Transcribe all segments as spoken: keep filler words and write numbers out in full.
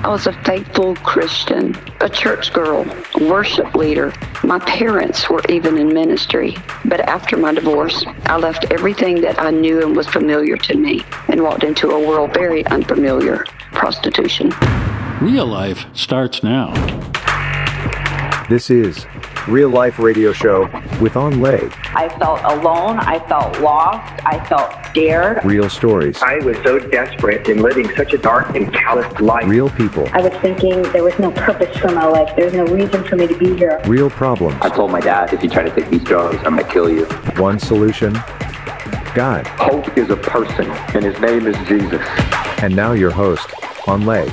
I was a faithful Christian, a church girl, a worship leader. My parents were even in ministry. But after my divorce, I left everything that I knew and was familiar to me and walked into a world very unfamiliar, prostitution. Real Life starts now. This is Real Life Radio Show with On Lay. I felt alone. I felt lost. I felt scared. Real stories. I was so desperate in living such a dark and callous life. Real people. I was thinking there was no purpose for my life. There's no reason for me to be here. Real problems. I told my dad, if you try to take these drugs, I'm going to kill you. One solution. God. Hope is a person, and his name is Jesus. And now your host, On Lay.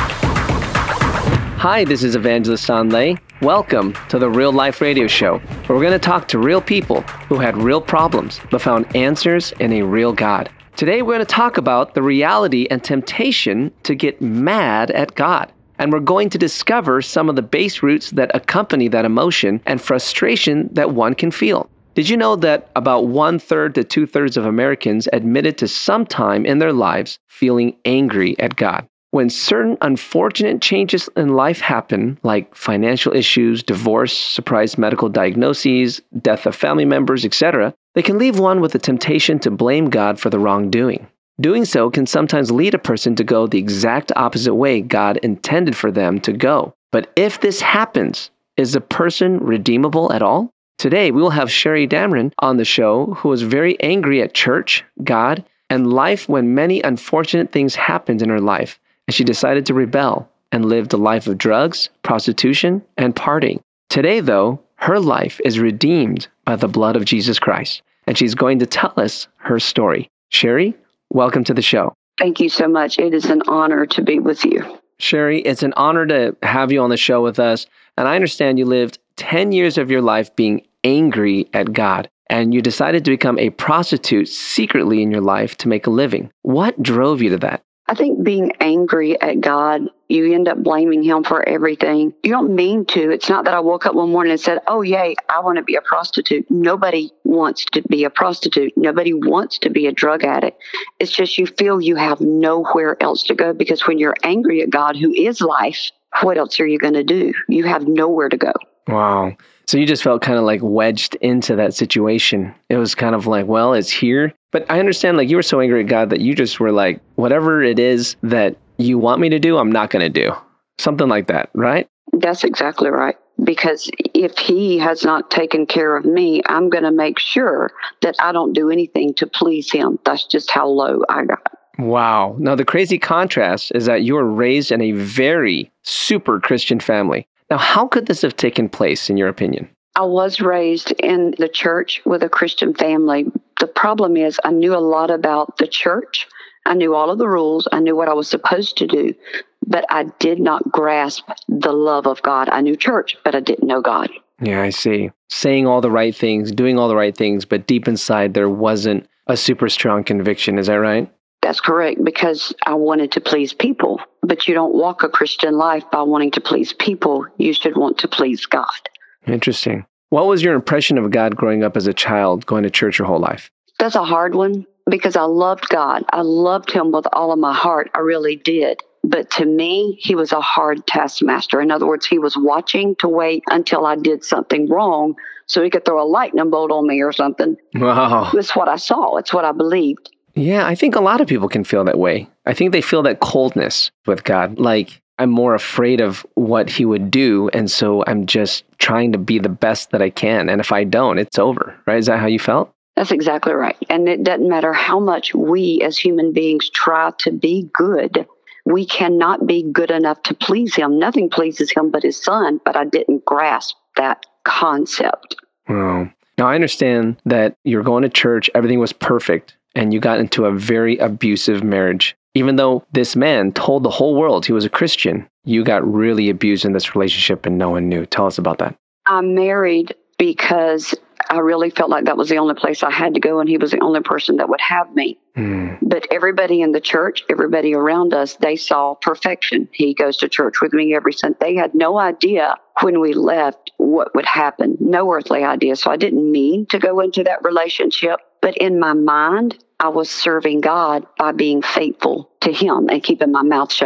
Hi, this is Evangelist On Lay. Welcome to the Real Life Radio Show, where we're going to talk to real people who had real problems but found answers in a real God. Today, we're going to talk about the reality and temptation to get mad at God. And we're going to discover some of the base roots that accompany that emotion and frustration that one can feel. Did you know that about one-third to two-thirds of Americans admitted to some time in their lives feeling angry at God? When certain unfortunate changes in life happen, like financial issues, divorce, surprise medical diagnoses, death of family members, et cetera, they can leave one with the temptation to blame God for the wrongdoing. Doing so can sometimes lead a person to go the exact opposite way God intended for them to go. But if this happens, is a person redeemable at all? Today, we will have Sherry Damron on the show, who was very angry at church, God, and life when many unfortunate things happened in her life. And she decided to rebel and lived a life of drugs, prostitution, and partying. Today, though, her life is redeemed by the blood of Jesus Christ, and she's going to tell us her story. Sherry, welcome to the show. Thank you so much. It is an honor to be with you. Sherry, it's an honor to have you on the show with us, and I understand you lived ten years of your life being angry at God, and you decided to become a prostitute secretly in your life to make a living. What drove you to that? I think being angry at God, you end up blaming him for everything. You don't mean to. It's not that I woke up one morning and said, oh, yay, I want to be a prostitute. Nobody wants to be a prostitute. Nobody wants to be a drug addict. It's just you feel you have nowhere else to go, because when you're angry at God, who is life, what else are you going to do? You have nowhere to go. Wow. So you just felt kind of like wedged into that situation. It was kind of like, well, it's here. But I understand, like, you were so angry at God that you just were like, whatever it is that you want me to do, I'm not going to do. Something like that, right? That's exactly right. Because if he has not taken care of me, I'm going to make sure that I don't do anything to please him. That's just how low I got. Wow. Now, the crazy contrast is that you were raised in a very super Christian family. Now, how could this have taken place, in your opinion? I was raised in the church with a Christian family. The problem is I knew a lot about the church. I knew all of the rules. I knew what I was supposed to do, but I did not grasp the love of God. I knew church, but I didn't know God. Yeah, I see. Saying all the right things, doing all the right things, but deep inside there wasn't a super strong conviction. Is that right? That's correct, because I wanted to please people. But you don't walk a Christian life by wanting to please people. You should want to please God. Interesting. What was your impression of God growing up as a child, going to church your whole life? That's a hard one, because I loved God. I loved him with all of my heart. I really did. But to me, he was a hard taskmaster. In other words, he was watching to wait until I did something wrong so he could throw a lightning bolt on me or something. Wow. It's what I saw. It's what I believed. Yeah, I think a lot of people can feel that way. I think they feel that coldness with God. Like, I'm more afraid of what he would do, and so I'm just trying to be the best that I can. And if I don't, it's over, right? Is that how you felt? That's exactly right. And it doesn't matter how much we as human beings try to be good, we cannot be good enough to please him. Nothing pleases him but his son, but I didn't grasp that concept. Wow. Now, I understand that you're going to church, everything was perfect, and you got into a very abusive marriage. Even though this man told the whole world he was a Christian, you got really abused in this relationship and no one knew. Tell us about that. I married because I really felt like that was the only place I had to go, and he was the only person that would have me. Mm. But everybody in the church, everybody around us, they saw perfection. He goes to church with me every Sunday. They had no idea when we left what would happen. No earthly idea. So I didn't mean to go into that relationship. But in my mind, I was serving God by being faithful to him and keeping my mouth shut.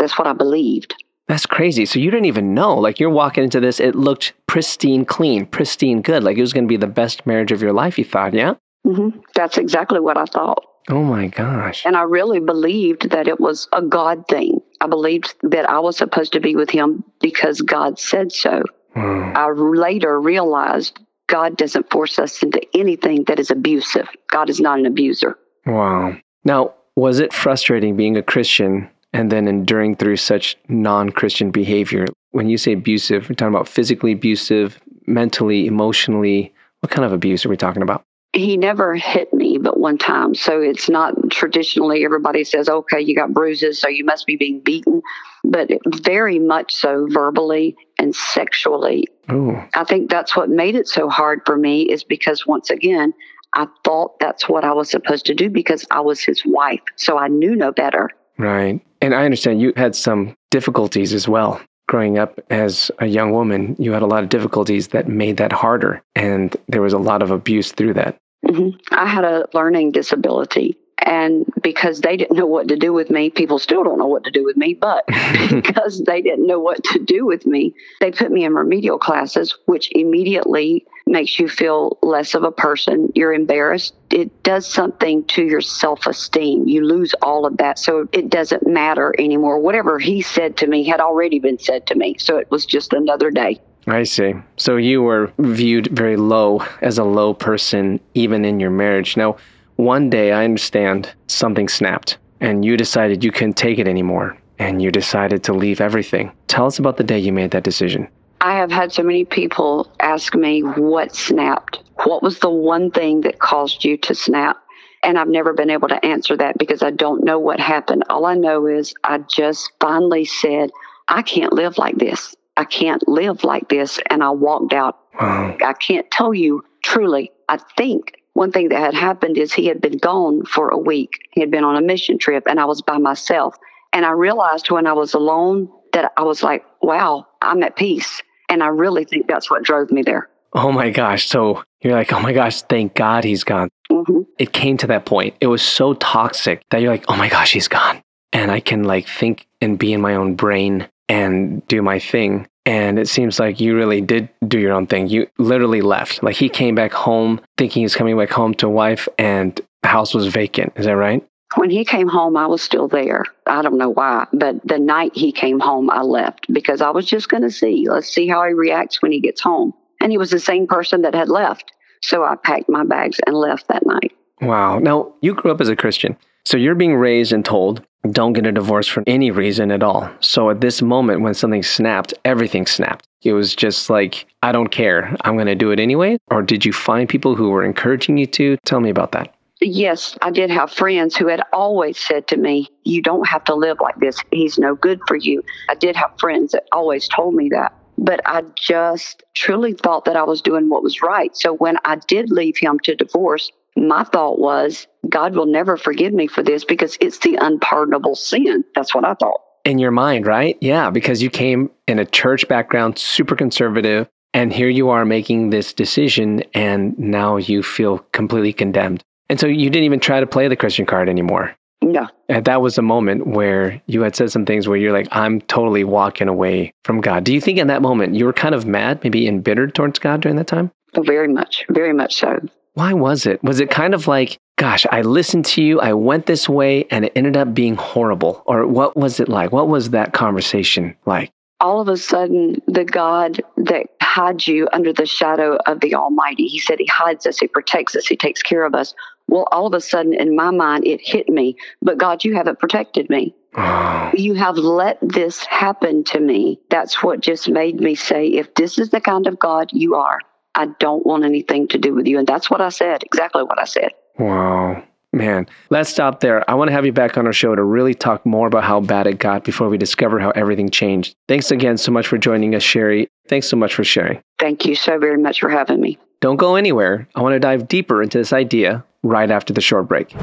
That's what I believed. That's crazy. So you didn't even know. Like, you're walking into this, it looked pristine clean, pristine good. Like, it was going to be the best marriage of your life, you thought, yeah? Mm-hmm. That's exactly what I thought. Oh my gosh. And I really believed that it was a God thing. I believed that I was supposed to be with him because God said so. Wow. I later realized God doesn't force us into anything that is abusive. God is not an abuser. Wow. Now, was it frustrating being a Christian and then enduring through such non-Christian behavior? When you say abusive, we're talking about physically abusive, mentally, emotionally. What kind of abuse are we talking about? He never hit me but one time. So it's not traditionally everybody says, okay, you got bruises, so you must be being beaten. But very much so verbally and sexually. Ooh. I think that's what made it so hard for me, is because once again, I thought that's what I was supposed to do because I was his wife. So I knew no better. Right. And I understand you had some difficulties as well. Growing up as a young woman, you had a lot of difficulties that made that harder. And there was a lot of abuse through that. Mm-hmm. I had a learning disability. And because they didn't know what to do with me, people still don't know what to do with me, but because they didn't know what to do with me, they put me in remedial classes, which immediately makes you feel less of a person. You're embarrassed. It does something to your self-esteem. You lose all of that. So it doesn't matter anymore. Whatever he said to me had already been said to me. So it was just another day. I see. So you were viewed very low, as a low person, even in your marriage. Now, one day, I understand, something snapped, and you decided you couldn't take it anymore, and you decided to leave everything. Tell us about the day you made that decision. I have had so many people ask me what snapped. What was the one thing that caused you to snap? And I've never been able to answer that because I don't know what happened. All I know is I just finally said, I can't live like this. I can't live like this. And I walked out. Wow. I can't tell you truly. I think one thing that had happened is he had been gone for a week. He had been on a mission trip and I was by myself. And I realized when I was alone that I was like, wow, I'm at peace. And I really think that's what drove me there. Oh my gosh. So you're like, oh my gosh, thank God he's gone. Mm-hmm. It came to that point. It was so toxic that you're like, oh my gosh, he's gone. And I can like think and be in my own brain and do my thing. And it seems like you really did do your own thing. You literally left. Like, he came back home thinking he's coming back home to a wife, and the house was vacant. Is that right? When he came home, I was still there. I don't know why, but the night he came home, I left because I was just going to see. Let's see how he reacts when he gets home. And he was the same person that had left. So I packed my bags and left that night. Wow. Now, you grew up as a Christian. So you're being raised and told, don't get a divorce for any reason at all. So at this moment, when something snapped, everything snapped. It was just like, I don't care. I'm going to do it anyway. Or did you find people who were encouraging you to? Tell me about that. Yes, I did have friends who had always said to me, you don't have to live like this. He's no good for you. I did have friends that always told me that. But I just truly thought that I was doing what was right. So when I did leave him to divorce, my thought was, God will never forgive me for this because it's the unpardonable sin. That's what I thought. In your mind, right? Yeah, because you came in a church background, super conservative, and here you are making this decision, and now you feel completely condemned. And so you didn't even try to play the Christian card anymore. No. And that was a moment where you had said some things where you're like, I'm totally walking away from God. Do you think in that moment you were kind of mad, maybe embittered towards God during that time? Oh, very much, very much so. Why was it? Was it kind of like, gosh, I listened to you, I went this way, and it ended up being horrible? Or what was it like? What was that conversation like? All of a sudden, the God that hides you under the shadow of the Almighty, he said he hides us, he protects us, he takes care of us. Well, all of a sudden, in my mind, it hit me. But God, you haven't protected me. Oh. You have let this happen to me. That's what just made me say, if this is the kind of God you are, I don't want anything to do with you. And that's what I said, exactly what I said. Wow. Man, let's stop there. I want to have you back on our show to really talk more about how bad it got before we discover how everything changed. Thanks again so much for joining us, Sherry. Thanks so much for sharing. Thank you so very much for having me. Don't go anywhere. I want to dive deeper into this idea right after the short break.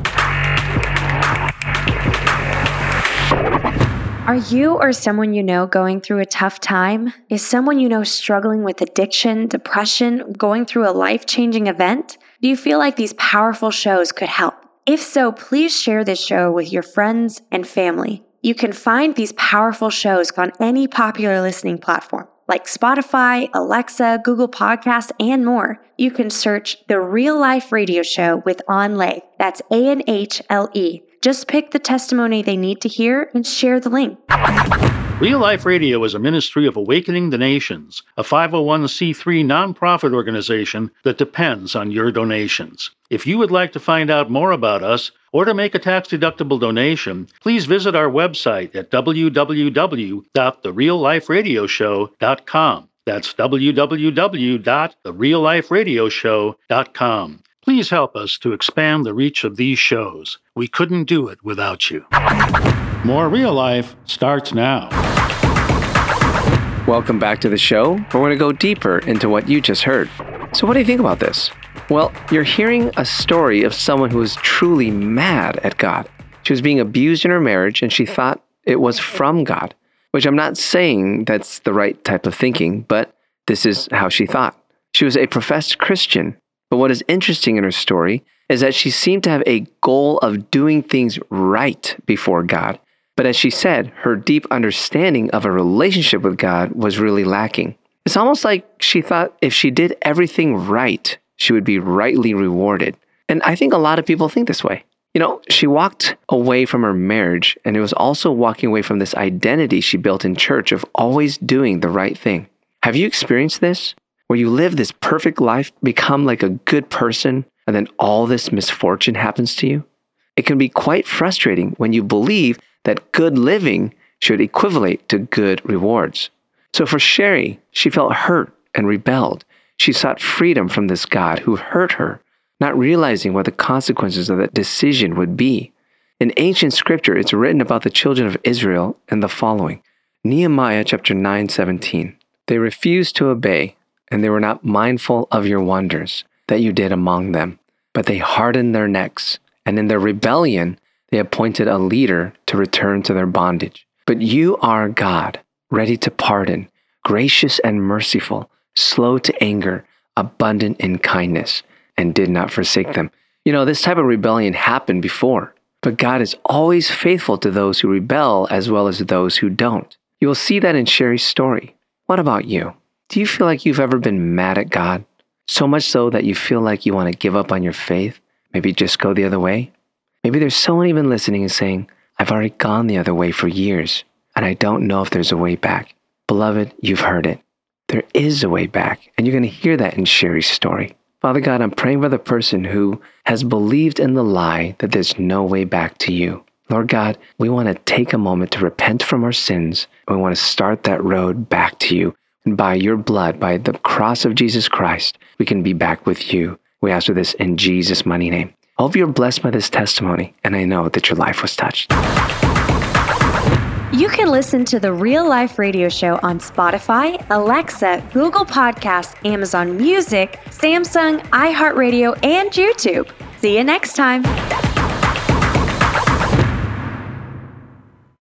Are you or someone you know going through a tough time? Is someone you know struggling with addiction, depression, going through a life-changing event? Do you feel like these powerful shows could help? If so, please share this show with your friends and family. You can find these powerful shows on any popular listening platform like Spotify, Alexa, Google Podcasts, and more. You can search The Real Life Radio Show with Anhle. That's A N H L E. Just pick the testimony they need to hear and share the link. Real Life Radio is a ministry of Awakening the Nations, a five oh one c three nonprofit organization that depends on your donations. If you would like to find out more about us or to make a tax-deductible donation, please visit our website at w w w dot the real life radio show dot com. That's w w w dot the real life radio show dot com. Please help us to expand the reach of these shows. We couldn't do it without you. More Real Life starts now. Welcome back to the show. We're going to go deeper into what you just heard. So what do you think about this? Well, you're hearing a story of someone who was truly mad at God. She was being abused in her marriage and she thought it was from God, which I'm not saying that's the right type of thinking, but this is how she thought. She was a professed Christian, but what is interesting in her story is that she seemed to have a goal of doing things right before God. But as she said, her deep understanding of a relationship with God was really lacking. It's almost like she thought if she did everything right, she would be rightly rewarded. And I think a lot of people think this way. You know, she walked away from her marriage, and it was also walking away from this identity she built in church of always doing the right thing. Have you experienced this? Where you live this perfect life, become like a good person, and then all this misfortune happens to you? It can be quite frustrating when you believe that good living should equivalent to good rewards. So for Sherry, she felt hurt and rebelled. She sought freedom from this God who hurt her, not realizing what the consequences of that decision would be. In ancient scripture, it's written about the children of Israel in the following. Nehemiah chapter nine seventeen. They refused to obey, and they were not mindful of your wonders that you did among them, but they hardened their necks, and in their rebellion they appointed a leader to return to their bondage. But you are God, ready to pardon, gracious and merciful, slow to anger, abundant in kindness, and did not forsake them. You know, this type of rebellion happened before, but God is always faithful to those who rebel as well as those who don't. You will see that in Sherry's story. What about you? Do you feel like you've ever been mad at God? So much so that you feel like you want to give up on your faith? Maybe just go the other way? Maybe there's someone even listening and saying, I've already gone the other way for years, and I don't know if there's a way back. Beloved, you've heard it. There is a way back, and you're going to hear that in Sherry's story. Father God, I'm praying for the person who has believed in the lie that there's no way back to you. Lord God, we want to take a moment to repent from our sins, and we want to start that road back to you. And by your blood, by the cross of Jesus Christ, we can be back with you. We ask for this in Jesus' mighty name. I hope you're blessed by this testimony, and I know that your life was touched. You can listen to the Real Life Radio Show on Spotify, Alexa, Google Podcasts, Amazon Music, Samsung, iHeartRadio, and YouTube. See you next time.